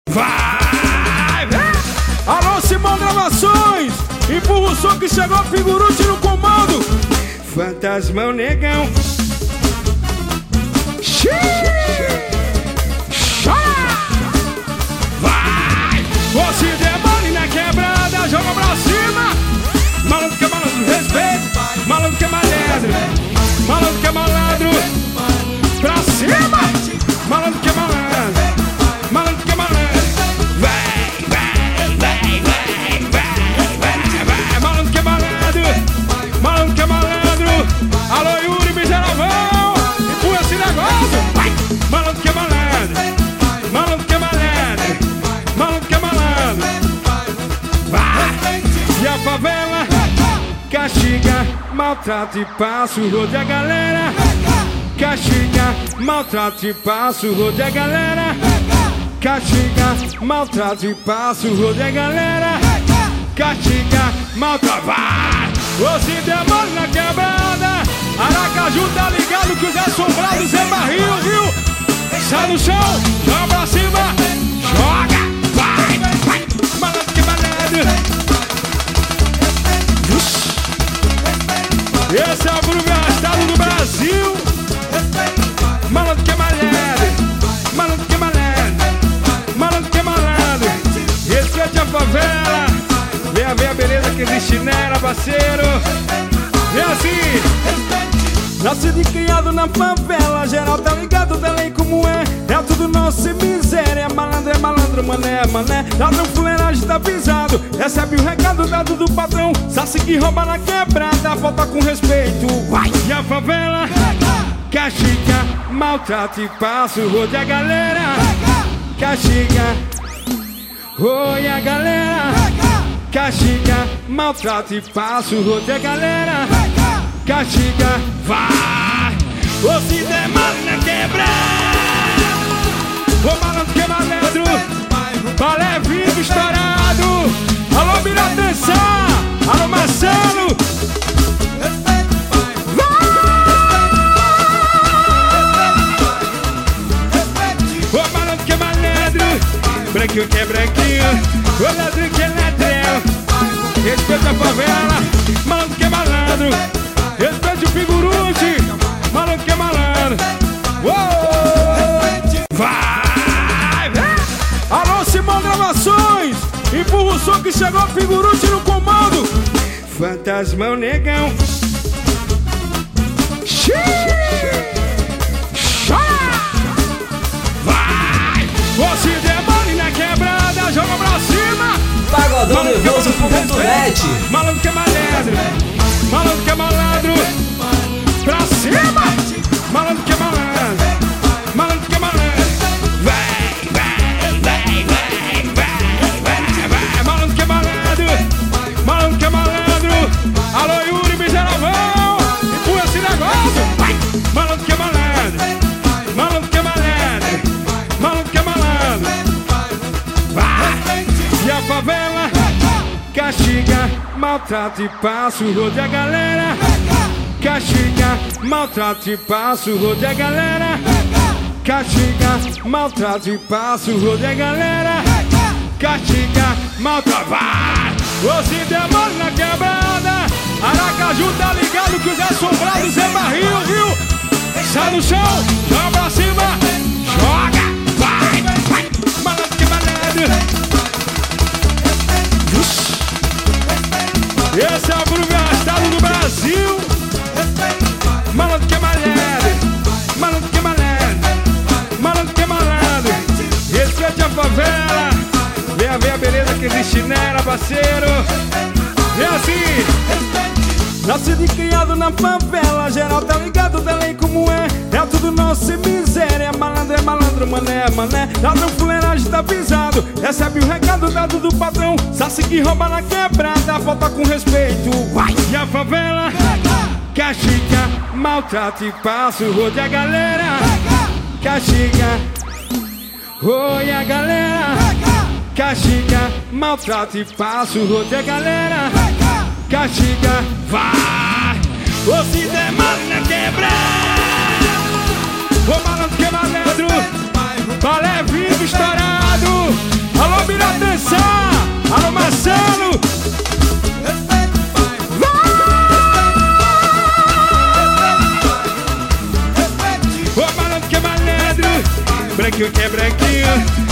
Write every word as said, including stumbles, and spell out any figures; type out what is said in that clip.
Vai! Alô, Simão Gravações! Empurra o som que chegou, Figurante no comando. Fantasmão negão. Vai! Você demônio na quebrada, joga pra cima. Malandro que é malandro, respeito. Malandro que é malandro. Malandro que é malandro. Pra cima. Malandro que é malandro. Malandro que é malandro. Vai, vai, vai, vai, vai, vai, vai. Malandro que é malandro. Malandro que é malandro. Alô, Yuri, miserável. Empurra esse negócio. Vai. Malandro que é malandro. Malandro que é malandro. Malandro que é malandro. Vai. E a favela castiga, maltrata e passa o rodo a galera. Castiga, maltrata e passa o rodo a galera. Castiga, maltrata e passa o rodo a galera. Castiga, maltrata. Vai! Você demônio na quebrada. Aracaju tá ligado que os assombrados é barril, viu? Sai do chão, joga pra cima. Joga, vai, vai. Malandro que malandro. Esse é o grupo arrastado do Brasil. Malandro que é malandro. Malandro que é malandro. Malandro que é malandro. Respeite a favela. Venha ver a beleza que existe nela, parceiro. É assim. Nascido e criado na favela, geral tá ligado da lei como é. É tudo nosso e miséria. Malandro é malandro, mané é mané. Ladrão fuleiragem tá pisado. Recebe o recado dado do patrão. Saci que rouba na quebrada, volta com respeito. Vai! E a favela castiga, maltrata e passa o rodo a galera. Castiga, oi a galera. Castiga, maltrata e passa o rodo a galera. Castiga, vai! Você demônio na quebrada. Ô malandro que é malandro. Balé vivo estourado. Alô, Miratença. Alô, Marcelo. Ô malandro que é malandro. Branquinho que é branquinho. Ô ladrão que é ladrão. Respeita a favela. Malandro que é malandro. Respeite o Figurante. Malandro que é malandro. Uou! Vai! Alô, Simão Gravações. Empurra o som que chegou, Figurante no comando. Fantasmão negão. Vai! Você demônio na quebrada, joga pra cima. Pagodão nervoso ponto net. Malandro que é malandro. Malandro que é malandro. Pra cima. Malandro que é malandro. Malandro que é malandro. Vai, vai, vai, vai, vai, vai, vai. Malandro que é malandro. Malandro que é malandro. Alô, Yuri, miserável. Empurra esse negócio. Vai. Malandro que é malandro. Malandro que é malandro. Malandro que é malandro. Vai. E a favela castiga, maltrata e passa o rodo a galera. Castiga, maltrata e passa o rodo a galera. Castiga, maltrata e passa o rodo a galera. Castiga, maltrata. Vai! Você demônio na quebrada. Aracaju tá ligado que os assombrados é barril, viu? Sai do chão, joga pra cima. Joga, vai, vai. Malandro que malandro. Esse é o grupo arrastado do Brasil. Malandro que é malandro. Malandro que é malandro. Malandro que é malandro. Respeite a favela. Venha ver a beleza que existe nela, parceiro. É assim. Nascido e criado na favela, geral tá ligado da lei como é. É tudo nosso e miséria. Malandro é malandro, mané é mané. Ladrão fuleiragem tá pisado. Recebe o recado dado do patrão. Saci que rouba na quebrada, volta com respeito. Vai! E a favela castiga, maltrata e passa o rodo a galera. Castiga, oi a galera. Castiga, maltrata e passa o rodo a galera. Castiga, vai! Você demônio na quebrada. Ô malandro que é malandro. Balé vivo estourado. que é branquinho.